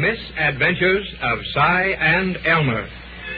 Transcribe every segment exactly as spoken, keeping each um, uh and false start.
Misadventures of Cy and Elmer.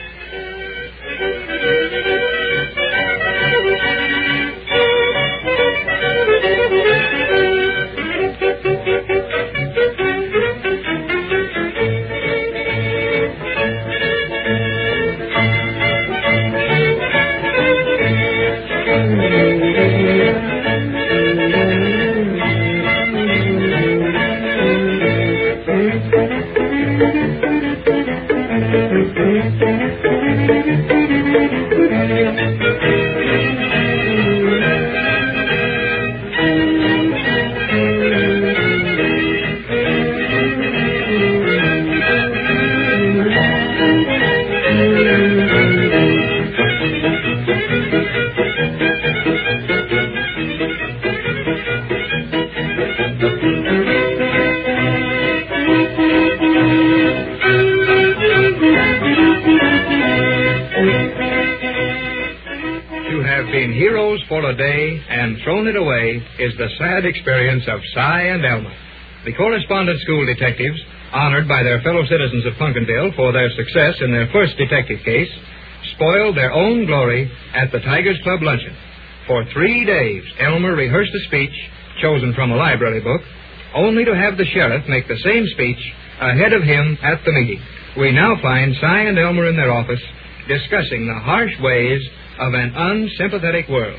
Heroes for a day and thrown it away is the sad experience of Cy and Elmer, the correspondent school detectives, honored by their fellow citizens of Funkenville for their success in their first detective case, spoiled their own glory at the Tigers Club luncheon. For three days, Elmer rehearsed a speech chosen from a library book, only to have the sheriff make the same speech ahead of him at the meeting. We now find Cy and Elmer in their office discussing the harsh ways of an unsympathetic world.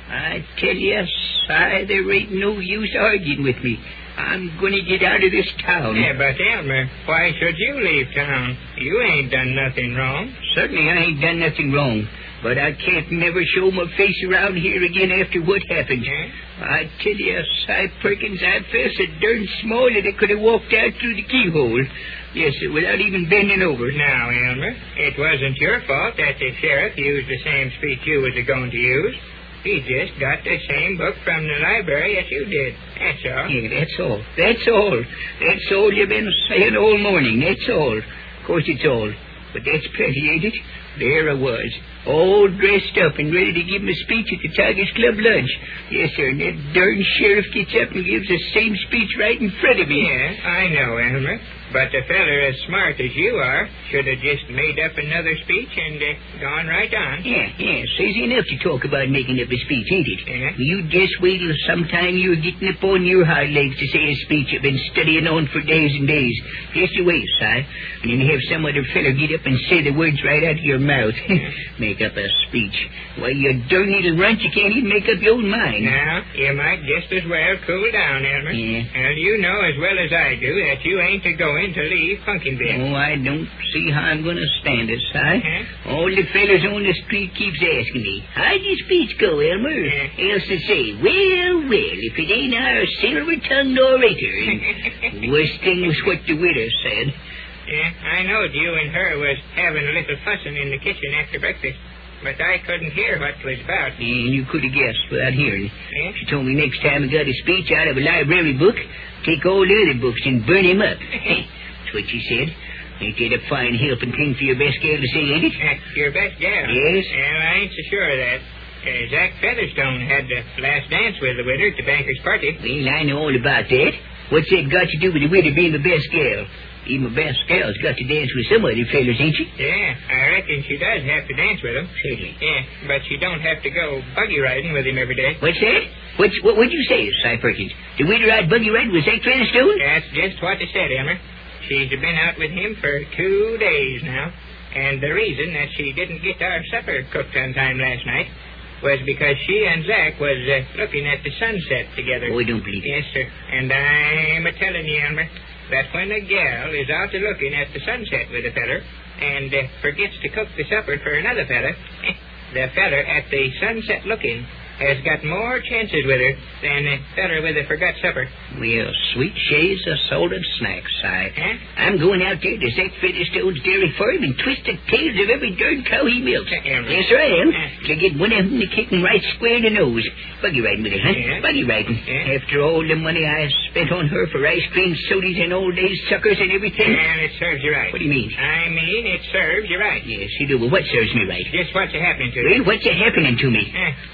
I tell you, Si, there ain't no use arguing with me. I'm going to get out of this town. Yeah, but Elmer, why should you leave town? You ain't done nothing wrong. Certainly I ain't done nothing wrong, but I can't never show my face around here again after what happened. Huh? I tell you, Si Perkins, I felt so darn small that I could have walked out through the keyhole. Yes, sir, without even bending over. Now, Elmer, it wasn't your fault that the sheriff used the same speech you was going to use. He just got the same book from the library as you did. That's all. Yeah, that's all. That's all. That's all you've been saying all morning. That's all. Of course it's all. But that's plenty, ain't it? There I was, all dressed up and ready to give him a speech at the Tigers Club lunch. Yes, sir, and that darn sheriff gets up and gives the same speech right in front of me. Yeah, I know, Elmer. But a feller as smart as you are should have just made up another speech and uh, gone right on. Yeah, yeah, it's easy enough to talk about making up a speech, ain't it? Yeah. You just wait till sometime you're getting up on your hind legs to say a speech you've been studying on for days and days. Just you wait, Si, and then have some other feller get up and say the words right out of your mouth. Make up a speech. Why, you darn little runt, you can't even make up your own mind. Now, you might just as well cool down, Elmer. Yeah. And you know as well as I do that you ain't a-going to leave Funkenville. Oh, I don't see how I'm going to stand it, Si. Huh? All the fellers on the street keeps asking me, how'd your speech go, Elmer? Yeah. Else to say, well, well, if it ain't our silver-tongued orator. And worst thing was what the widow said. Yeah, I knowed you and her was having a little fussing in the kitchen after breakfast, but I couldn't hear what it was about. And you could have guessed without hearing. Yeah? She told me next time I got a speech out of a library book, take all the other books and burn him up. That's what she said. Ain't that a fine helping thing for your best gal to say, ain't it? That's your best gal. Yes? Well, I ain't so sure of that. Uh, Zach Featherstone had the last dance with the widow at the banker's party. Well, I know all about that. What's that got to do with the widow being the best gal? Even the best gal's got to dance with some other fellas, ain't she? Yeah, I reckon she does have to dance with him. Certainly. Yeah, but she don't have to go buggy riding with him every day. What's that? What's, what would you say, Si Perkins? The widow ride buggy ride with Zach Featherstone? That's just what I said, Elmer. She's been out with him for two days now, and the reason that she didn't get our supper cooked on time last night was because she and Zach was uh, looking at the sunset together. Oh, I don't believe it. Yes, sir. And I'm a-telling you, Elmer, that when a gal is out looking at the sunset with a feller and uh, forgets to cook the supper for another feller, the feller at the sunset looking has got more chances with her than a feller with a forgot supper. Well, sweet shades of salted snacks, Si. Huh? I'm going out there to Zach Featherstone's dairy farm and twist the tails of every darn cow he milks. Uh, Elmer. Yes, sir, I am. Uh. To get one of them to kick him right square in the nose. Buggy riding with her, huh? Yeah. Buggy riding. Yeah. After all the money I've spent on her for ice cream, sodas, and old days suckers and everything. And it serves you right. What do you mean? I mean, it serves you right. Yes, you do. Well, what serves me right? Just what's happening to you? Well, what's happening to me? Eh, you ain't got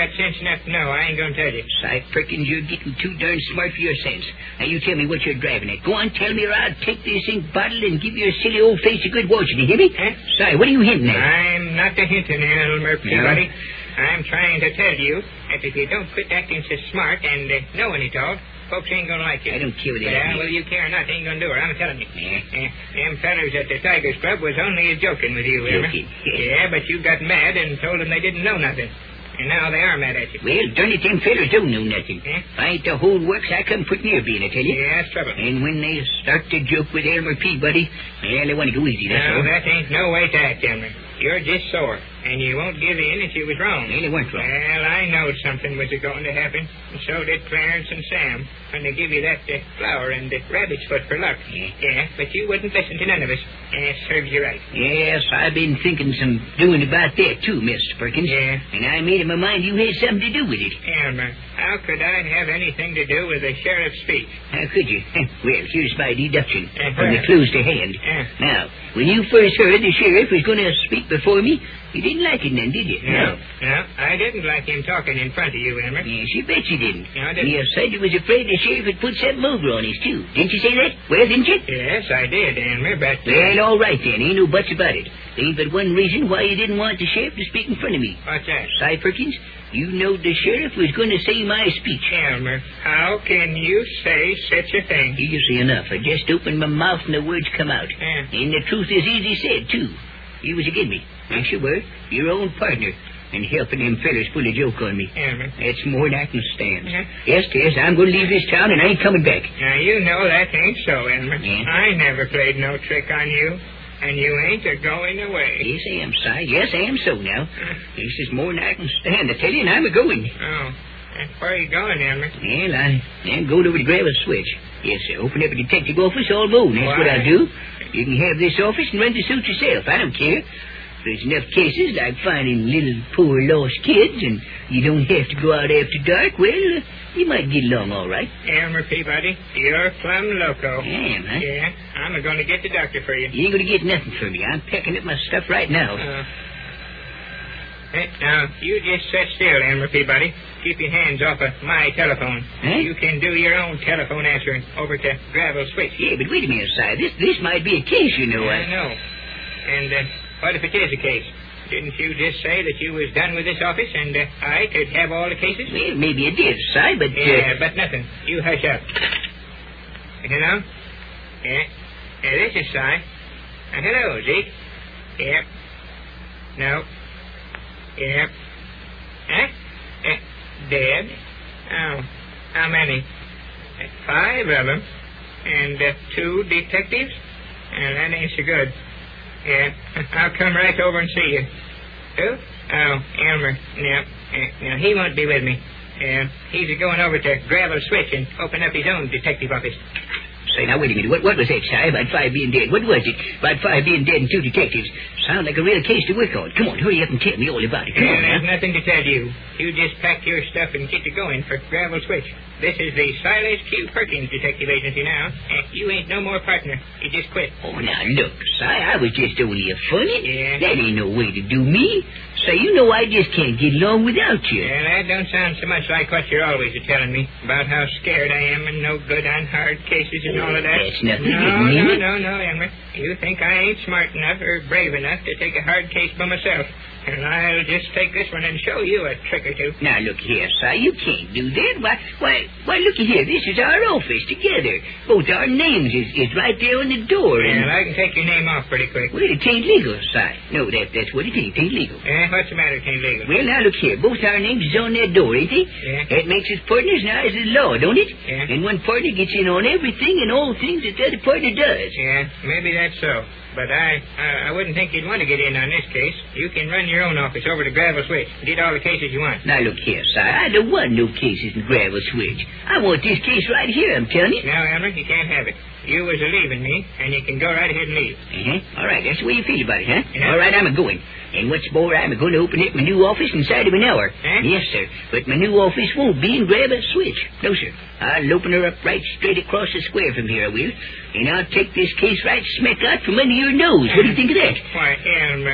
got sense enough to know. I ain't going to tell you. Si Perkins, you're getting too darn smart for your sense. Now, you tell me what you're driving at. Go on, tell me, or I'll take this ink bottle and give your silly old face a good washing. You hear me? Huh? Si, what are you hinting at? I'm not a hinting, Elmer Peabody. No? I'm trying to tell you that if you don't quit acting so smart and uh, knowing it all, folks ain't going to like you. I don't care what they Yeah, like me. well, you care or not, they ain't going to do it. I'm telling you. Yeah. Uh, them fellers at the Tigers Club was only joking with you, Elmer. Joking? Yeah, but you got mad and told them they didn't know nothing. And now they are mad at you. Well, darn it, them fellers don't know nothing. Eh? If I ain't the whole works, I come put near being, I tell you. Yeah, that's trouble. And when they start to joke with Elmer Peabody, well, they want to go easy, that's No, all. that ain't no way to act, Elmer. You're just sore, and you won't give in if you was wrong. Well, they weren't wrong. Well, I knowed something was going to happen, and so did Clarence and Sam, when they give you that uh, flower and the rabbit's foot for luck. Yeah. Yeah, but you wouldn't listen to none of us. Yeah, serves you right. Yes, I've been thinking some doing about that, too, Mister Perkins. Yeah. And I made up my mind you had something to do with it. Elmer, how could I have anything to do with the sheriff's speech? How could you? Well, here's my deduction Uh-huh. from the clues to hand. Yeah. Now, when you first heard the sheriff was going to speak before me, you didn't like it then, did you? No. No, I didn't like him talking in front of you, Elmer. Yes, you bet you didn't. No, I didn't. You said you was afraid the sheriff would put something over on us, too. Didn't you say that? Well, didn't you? Yes, I did, Elmer, but... uh, Well, all right then. Ain't no buts about it. There ain't but one reason why you didn't want the sheriff to speak in front of me. What's that? Si Perkins, you know the sheriff was going to say my speech. Elmer, how can you say such a thing? Easy enough. I just opened my mouth and the words come out. Yeah. And the truth is easy said, too. You was against me. Yes, you were. Your own partner. And helping them fellers pull a joke on me. Elmer. That's more than I can stand. Uh-huh. Yes, yes, I'm going to leave this town and I ain't coming back. Now, you know that ain't so, Elmer. Yeah. I never played no trick on you, and you ain't a-going away. Yes, I am, Si. Yes, I am so now. This is more than I can stand, I tell you, and I'm a-going. Oh, and where are you going, Elmer? Well, I, I'm going over to grab a switch. Yes, sir. Open up a detective office all alone. That's Why? what I do. You can have this office and run the suit yourself. I don't care. There's enough cases like finding little poor lost kids, and you don't have to go out after dark. Well, uh, you might get along all right. Elmer Peabody, you're plumb loco. I am, huh? Yeah, I'm going to get the doctor for you. You ain't going to get nothing from me. I'm packing up my stuff right now. Uh, hey, now, you just sit still, Elmer Peabody. Keep your hands off of my telephone. Huh? You can do your own telephone answering over to Gravel Switch. Yeah, but wait a minute, Si. This this might be a case, you know. I know. And uh, what if it is a case? Didn't you just say that you was done with this office and uh, I could have all the cases? Well, maybe it did, Si, but... Uh, Yeah, but nothing. You hush up. You know? Yeah. Yeah, this is Si. Uh, hello, Zeke. Yep. No. Yep. Huh? Uh, dead? Oh. How many? Uh, five of them. And uh, two detectives? Uh, that ain't so good. Yeah. I'll come right over and see you. Who? Oh, Elmer. Yep. Uh, now, he won't be with me. Yeah. He's going over to Gravel Switch and open up his own detective office. Say, now, wait a minute. What, what was that, Si, about five being dead? What was it? About five being dead and two detectives. Sound like a real case to work on. Come on, hurry up and tell me all about it. Come Yeah, on, there's now. nothing to tell you. You just pack your stuff and get to going for Gravel Switch. This is the Silas Q. Perkins Detective Agency now. And you ain't no more partner. You just quit. Oh, now, look, Si, I was just only a funny. Yeah. That ain't no way to do me. Say, you know I just can't get along without you. Yeah, that don't sound so much like what you're always a-telling me about how scared I am and no good on hard cases and all of that. That's nothing, No, isn't no, it? no, no, Elmer. You think I ain't smart enough or brave enough to take a hard case by myself. And I'll just take this one and show you a trick or two. Now, look here, Si, you can't do that. Why, why, why, looky here. This is our office together. Both our names is, is right there on the door. Well, And, I can take your name off pretty quick. well, it ain't legal, Si. No, that, that's what it ain't. It ain't legal. Eh, what's the matter? It ain't legal. Well, now, look here. Both our names is on that door, ain't they? Yeah. That makes us partners now as the law, don't it? Yeah. And one partner gets in on everything and all things that the other partner does. Yeah, maybe that's so. But I, I I wouldn't think you'd want to get in on this case. You can run your own office over to Gravel Switch. Get all the cases you want. Now, look here, Si. I don't want no cases in Gravel Switch. I want this case right here, I'm telling you. Now, Elmer, you can't have it. You was a-leaving me, and you can go right ahead and leave. Uh-huh. All right, that's the way you feel about it, huh? Yeah. All right, I'm a-going. And what's more, I'm going to open up my new office inside of an hour. Huh? Yes, sir. But my new office won't be in Gravel Switch. No, sir. I'll open her up right straight across the square from here, I will. And I'll take this case right smack out from under your nose. What do you think of that? Why, Elmer,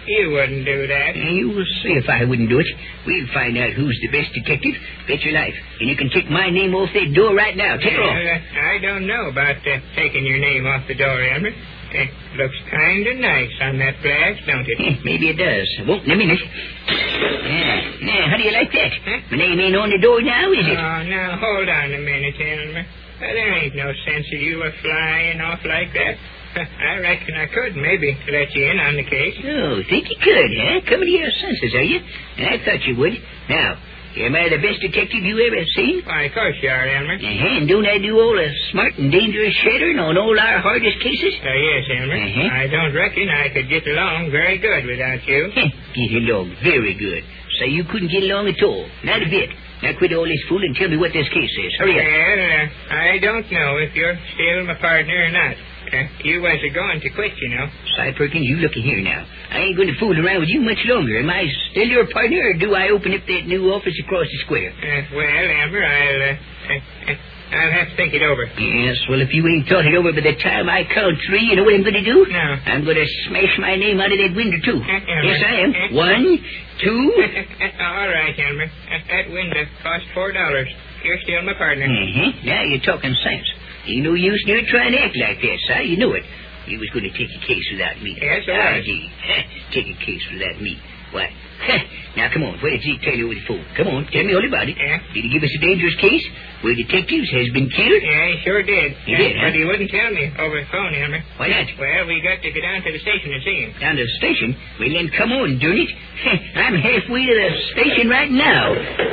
You wouldn't do that. You will see if I wouldn't do it. We'll find out who's the best detective. Bet your life. And you can take my name off that door right now. Take it Well, off. uh, I don't know about uh, taking your name off the door, Elmer. It looks kind of nice on that flash, don't it? Eh, maybe it does. I won't in a minute. Yeah. Now, how do you like that? Huh? My name ain't on the door now, is it? Oh, now, hold on a minute, Elmer. Uh, there ain't no sense of you uh, flying off like that. I reckon I could maybe let you in on the case. Oh, think you could, huh? Coming to your senses, are you? I thought you would. Now, am I the best detective you ever seen? Why, of course you are, Elmer. Uh-huh. And don't I do all the smart and dangerous shadowing on all our hardest cases? Uh, yes, Elmer. Uh-huh. I don't reckon I could get along very good without you. Get along very good. So you couldn't get along at all. Not a bit. Now quit all this fool and tell me what this case says. Hurry up. Well, uh, I don't know if you're still my partner or not. Uh, you was a going to quit, you know. Cy Perkins, you looky here now. I ain't going to fool around with you much longer. Am I still your partner, or do I open up that new office across the square? Uh, well, Elmer, I'll, uh, uh, uh, I'll have to think it over. Yes, well, if you ain't thought it over by the time I count three, you know what I'm going to do? No. I'm going to smash my name out of that window, too. Uh, Elmer. Yes, I am. Uh, One, two... All right, Elmer. Uh, that window cost four dollars. You're still my partner. Mm-hmm. Now you're talking sense. Ain't no use in you trying to act like that, Si. You knew it. You was going to take a case without me. Yes, I was. did. Take a case without me. Why? Now, come on. Where did Zeke tell you with the fool? Come on. Tell me all about it. Yeah. Did he give us a dangerous case where detectives has been killed? Yeah, he sure did. He Uh, did, huh? But he wouldn't tell me over the phone, Elmer. Why not? Well, we got to go down to the station and see him. Down to the station? Well, then come on, darn it. I'm halfway to the station right now.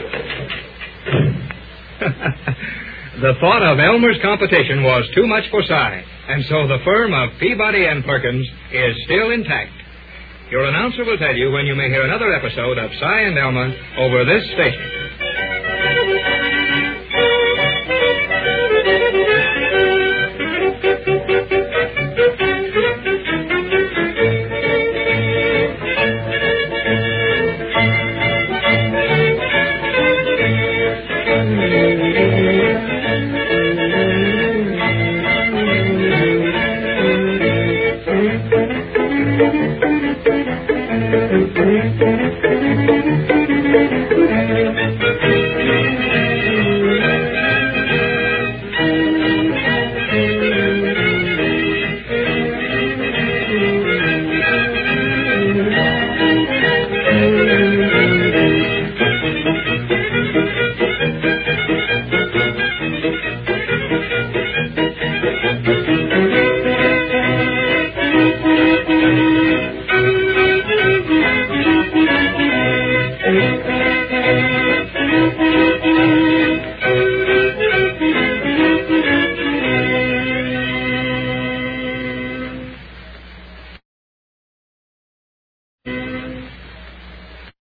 The thought of Elmer's competition was too much for Cy, and so the firm of Peabody and Perkins is still intact. Your announcer will tell you when you may hear another episode of Cy and Elmer over this station.